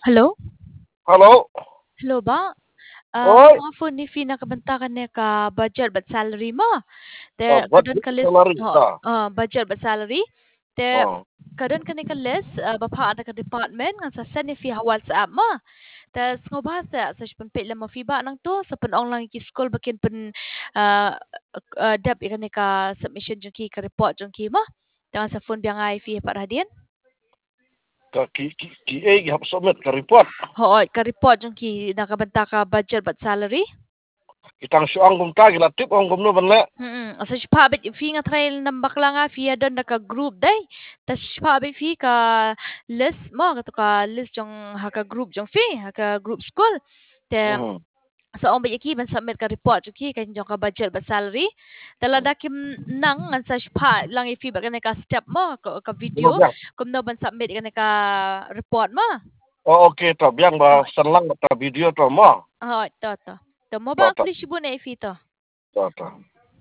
Hello? Hello? Hello ba? Oi, Mga phone ni Fee nakabantakan niya ka budget but salary mo. oh, Te kadon budget ka list salary ta. budget but salary. Te Oh, kadon ka ni ka list bapa na ka department nga sa send ni Fee ha WhatsApp mo. Tas ngobas ta sa pampila mo Fee ba nang to sa panong lang ki school bakin pen uh, dab ikan ni ka submission jung ki ka report jung ki mo. Tangan sa phone biang ai Fee para hadin. ki hap submit ka report. Hoy, ka report jung ki nakabanta ka budget but salary. Kitang syuang gum ta gila tip ong gum no banle. Asa sipabit fi nga trail ng bakla nga fi don naka-group day. Tas sipabit fi ka list mo kato ka list jong haka group jong fi haka group school. Te Mhm. sa so, ba yaki ban submit ka report jong ki kan jong ka budget ba salary. Talada kim nang nga sa sipa lang ifi ba ka step mo ka Dilo video biang. kum no ban submit ka report mo. Oh, okay to. Biang ba Oh, sanlang ta video to mo. oh, to. To mo To ba ang to. klisibo na ifi to? To to.